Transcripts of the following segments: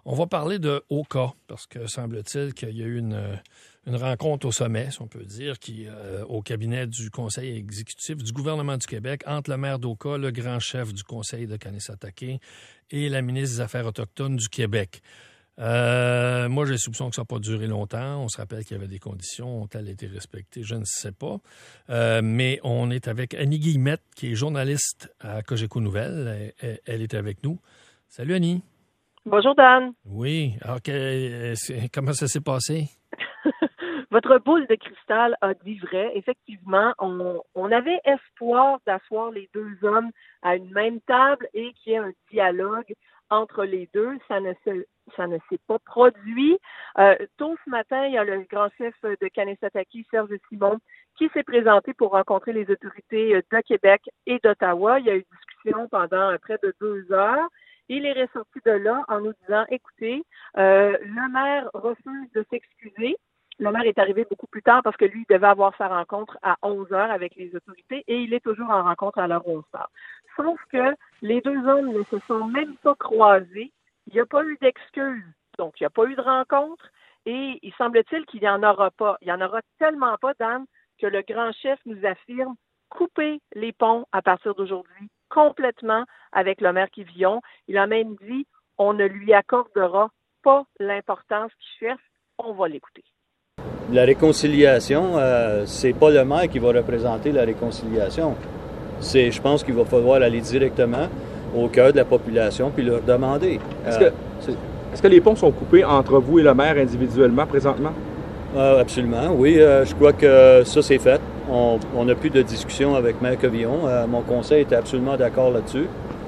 On va parler de Oka, parce que semble-t-il qu'il y a eu une rencontre au sommet, si on peut dire, au cabinet du Conseil exécutif du gouvernement du Québec entre le maire d'Oka, le grand chef du Conseil de Kanesatake et la ministre des Affaires autochtones du Québec. Moi, j'ai le soupçon que ça n'a pas duré longtemps. On se rappelle qu'il y avait des conditions. Ont-elles été respectées? Je ne sais pas. Mais on est avec Annie Guillemette, qui est journaliste à Cogeco Nouvelles. Elle est avec nous. Salut, Annie. Bonjour, Dan. Oui. Alors, comment ça s'est passé? Votre boule de cristal a dit vrai. Effectivement, on avait espoir d'asseoir les deux hommes à une même table et qu'il y ait un dialogue entre les deux. Ça ne s'est pas produit. Tôt ce matin, il y a le grand chef de Kanesatake, Serge Simon, qui s'est présenté pour rencontrer les autorités de Québec et d'Ottawa. Il y a eu discussion pendant près de 2 heures. Il est ressorti de là en nous disant, écoutez, le maire refuse de s'excuser. Le maire est arrivé beaucoup plus tard parce que lui, il devait avoir sa rencontre à 11 heures avec les autorités et il est toujours en rencontre à l'heure 11 heures. Sauf que les deux hommes ne se sont même pas croisés. Il n'y a pas eu d'excuses. Donc, il n'y a pas eu de rencontre et il semble-t-il qu'il n'y en aura pas. Il n'y en aura tellement pas, Dan, que le grand chef nous affirme couper les ponts à partir d'aujourd'hui complètement avec le maire Quivillon. Il a même dit on ne lui accordera pas l'importance qu'il cherche. On va l'écouter. La réconciliation, c'est pas le maire qui va représenter la réconciliation. Je pense qu'il va falloir aller directement au cœur de la population puis leur demander. Est-ce que les ponts sont coupés entre vous et le maire individuellement présentement? Absolument, oui. Je crois que ça, c'est fait. On n'a plus de discussion avec Maire Quevillon. Mon conseil était absolument d'accord là-dessus.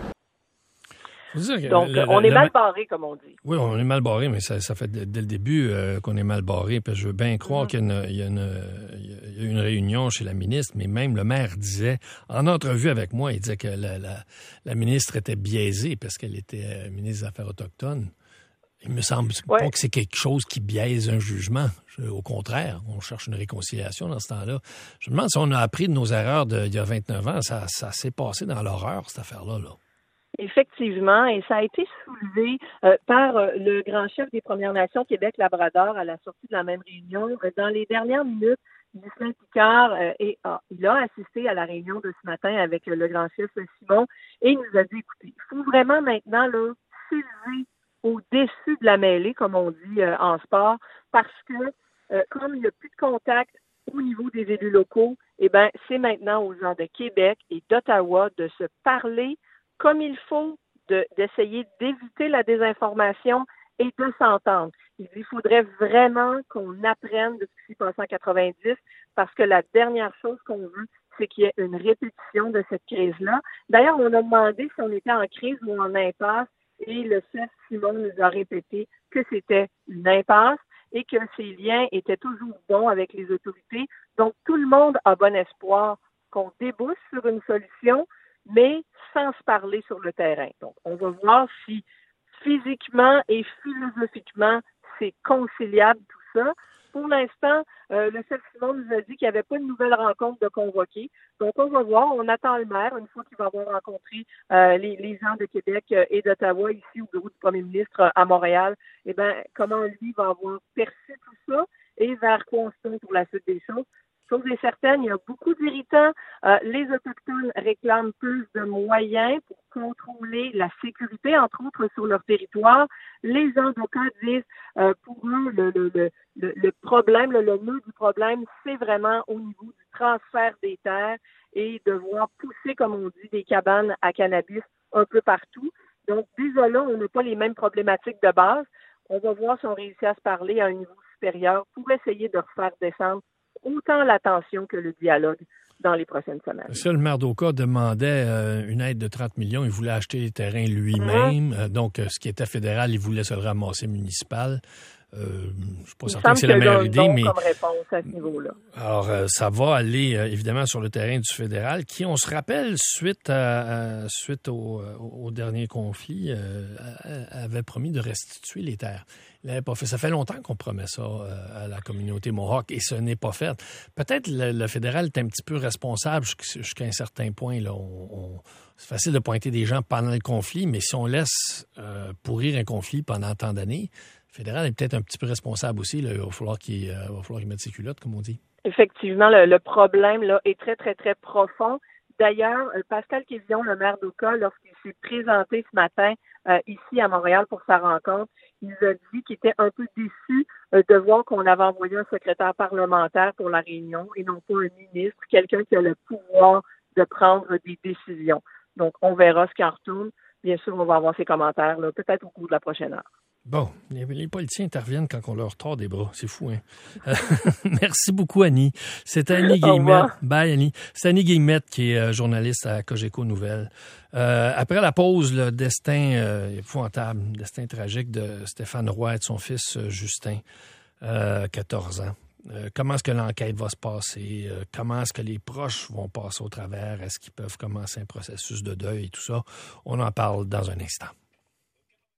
Donc, on est mal barré, comme on dit. Oui, on est mal barré, mais ça fait dès le début qu'on est mal barré. Puis je veux bien croire qu'il y a une réunion chez la ministre, mais même le maire disait, en entrevue avec moi, il disait que la ministre était biaisée parce qu'elle était ministre des Affaires autochtones. Il me semble pas que c'est quelque chose qui biaise un jugement. Au contraire, on cherche une réconciliation dans ce temps-là. Je me demande si on a appris de nos erreurs d'il y a 29 ans. Ça s'est passé dans l'horreur, cette affaire-là. Effectivement, et ça a été soulevé par le grand chef des Premières Nations Québec-Labrador à la sortie de la même réunion. Dans les dernières minutes, Ghislain Picard il a assisté à la réunion de ce matin avec le grand chef Simon et il nous a dit, écoutez, il faut vraiment maintenant s'élever au-dessus de la mêlée, comme on dit en sport, parce que comme il n'y a plus de contact au niveau des élus locaux, c'est maintenant aux gens de Québec et d'Ottawa de se parler comme il faut, d'essayer d'éviter la désinformation et de s'entendre. Il faudrait vraiment qu'on apprenne de ce qui s'est passé en 90 parce que la dernière chose qu'on veut, c'est qu'il y ait une répétition de cette crise-là. D'ailleurs, on a demandé si on était en crise ou en impasse et le chef Simon nous a répété que c'était une impasse et que ces liens étaient toujours bons avec les autorités. Donc, tout le monde a bon espoir qu'on débouche sur une solution, mais sans se parler sur le terrain. Donc, on va voir si physiquement et philosophiquement, c'est conciliable tout ça. Pour l'instant, le chef Simon nous a dit qu'il n'y avait pas de nouvelle rencontre de convoquer. Donc, on va voir. On attend le maire, une fois qu'il va avoir rencontré les gens de Québec et d'Ottawa ici au bureau du premier ministre à Montréal, comment lui va avoir perçu tout ça et vers quoi on se tourne pour la suite des choses. Chose est certaine, il y a beaucoup d'irritants. Les Autochtones réclament plus de moyens pour contrôler la sécurité, entre autres, sur leur territoire. Les gens d'Oka disent, pour eux, le problème, le nœud du problème, c'est vraiment au niveau du transfert des terres et de voir pousser, comme on dit, des cabanes à cannabis un peu partout. Donc, déjà là, on n'a pas les mêmes problématiques de base. On va voir si on réussit à se parler à un niveau supérieur pour essayer de refaire descendre autant l'attention que le dialogue dans les prochaines semaines. Ça, le maire d'Oka demandait une aide de 30 millions. Il voulait acheter les terrains lui-même. Donc, ce qui était fédéral, il voulait se le ramasser municipal. Je ne suis pas certain que c'est la meilleure idée, mais comme réponse à ce niveau-là. Alors, ça va aller évidemment sur le terrain du fédéral, qui, on se rappelle, suite au dernier conflit, avait promis de restituer les terres. Il n'avait pas fait. Ça fait longtemps qu'on promet ça à la communauté Mohawk et ce n'est pas fait. Peut-être le fédéral est un petit peu responsable jusqu'à un certain point. Là, c'est facile de pointer des gens pendant le conflit, mais si on laisse pourrir un conflit pendant tant d'années, le fédéral est peut-être un petit peu responsable aussi. Là. Il va falloir qu'il mette ses culottes, comme on dit. Effectivement, le problème là est très, très, très profond. D'ailleurs, Pascal Quévillon, le maire d'Oka, lorsqu'il s'est présenté ce matin ici à Montréal pour sa rencontre, il nous a dit qu'il était un peu déçu de voir qu'on avait envoyé un secrétaire parlementaire pour la réunion et non pas un ministre, quelqu'un qui a le pouvoir de prendre des décisions. Donc, on verra ce qui en retourne. Bien sûr, on va avoir ses commentaires là, peut-être au cours de la prochaine heure. Bon, les politiciens interviennent quand on leur tord des bras. C'est fou, hein? Merci beaucoup, Annie. C'est Annie Guillemette. Bye, Annie. C'est Annie Guillemette qui est journaliste à Cogeco Nouvelles. Après la pause, le destin épouvantable, le destin tragique de Stéphane Roy et de son fils Justin, 14 ans. Comment est-ce que l'enquête va se passer? Comment est-ce que les proches vont passer au travers? Est-ce qu'ils peuvent commencer un processus de deuil et tout ça? On en parle dans un instant.